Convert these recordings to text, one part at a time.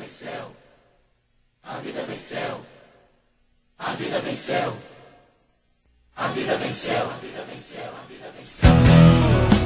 venceu, a vida venceu, a vida venceu, a vida venceu, a vida venceu, a vida venceu.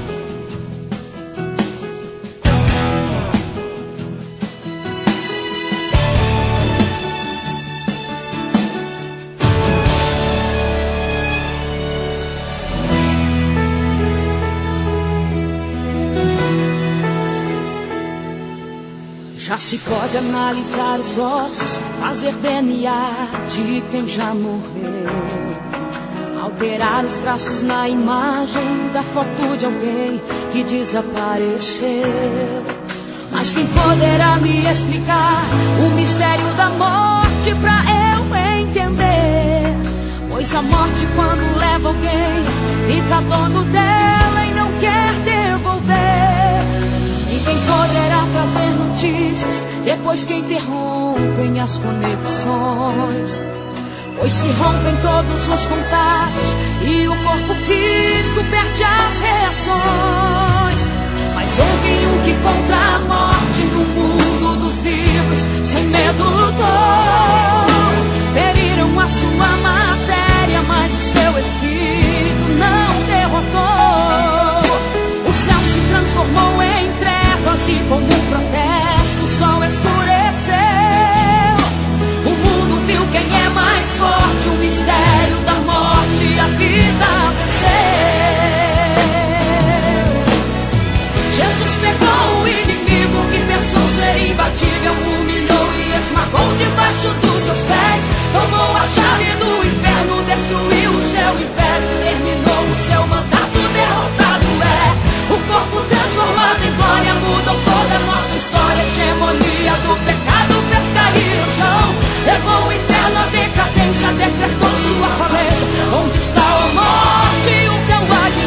Já se pode analisar os ossos, fazer DNA de quem já morreu, alterar os traços na imagem da foto de alguém que desapareceu. Mas quem poderá me explicar o mistério da morte pra eu entender? Pois a morte, quando leva alguém, fica dono dela e não quer devolver. Quem poderá trazer notícias depois que interrompem as conexões? Pois se rompem todos os contatos e o corpo físico perde as reações. Mas houve um que contra a morte no mundo dos vivos sem medo lutou. Feriram a sua matéria, mas o seu espírito não derrotou. O céu se transformou em trevas e como um protesto o sol escureceu. O mundo viu quem é mais forte, o mistério da morte, a vida venceu. Jesus pegou o inimigo que pensou ser imbatível, humilhou e esmagou debaixo dos seus pés. Tomou a chave do inferno, destruiu o seu império, exterminou o seu mandato, derrotado é. O corpo transformado em glória mudou toda a nossa história. Hegemonia do pecado fez cair o chão, levou o inferno à decadência, decretou sua falência. Onde está a morte, o teu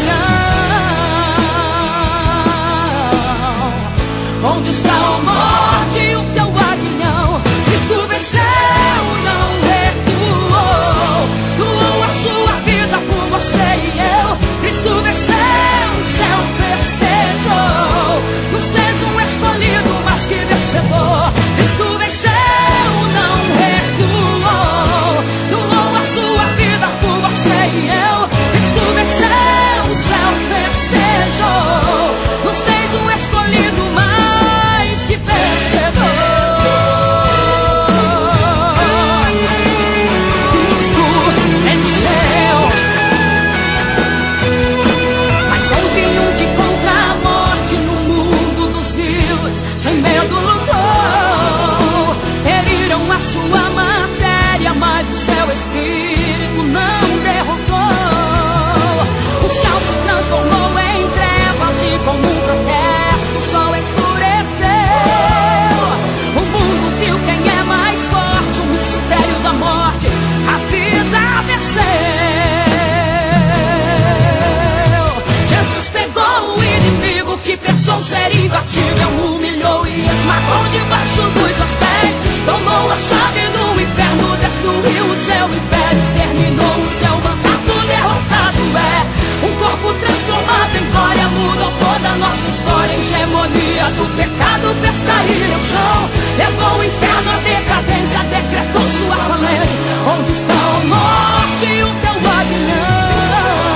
aguilhão? Onde está a morte, o teu aguilhão? Cristo venceu, não recuou, doou a sua vida por você e eu. Cristo venceu, o céu festejou, nos fez um escolhido mais que vencedor. Cristo venceu, não recuou, doou a sua vida por você e eu. Cristo venceu, o céu festejou, nos fez um escolhido mais que vencedor. Sem medo lutou, feriram a sua matéria, mas o seu espírito não derrotou. O céu se transformou em trevas e como um protesto o sol escureceu. O mundo viu quem é mais forte, o mistério da morte, a vida venceu. Jesus pegou o inimigo que pensou ser imbatível, humilhou e esmagou debaixo dos seus pés. Tomou a chave do inferno, destruiu o seu império, exterminou o seu mandato, derrotado é. Um corpo transformado em glória mudou toda a nossa história. Hegemonia do pecado fez cair ao chão, levou o inferno à decadência, decretou sua falência. Onde está a morte, o teu aguilhão?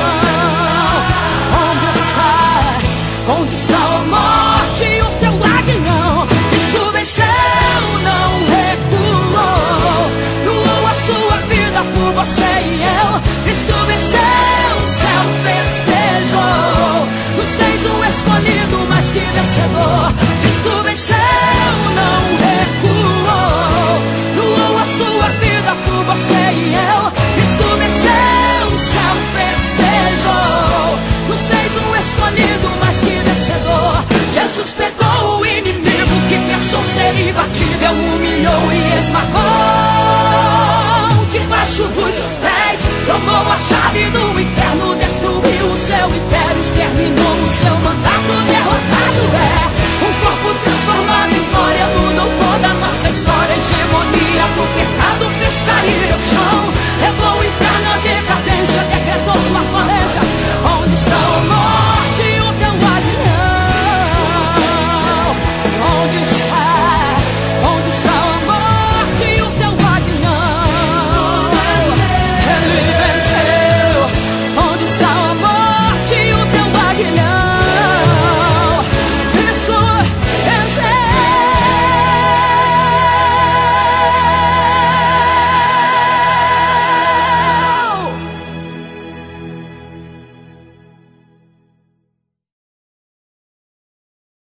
Onde está a morte, o teu aguilhão? Cristo venceu, não recuou, doou a sua vida por você e eu. Cristo venceu, o céu festejou, nos fez um escolhido mais que vencedor. Cristo venceu, não recuou, doou a sua vida por você e eu. Cristo venceu, o céu festejou, nos fez um escolhido mais que vencedor. Jesus pegou o inimigo que pensou ser imbatível, humilhou e esmagou debaixo dos seus pés. Tomou a chave do inferno,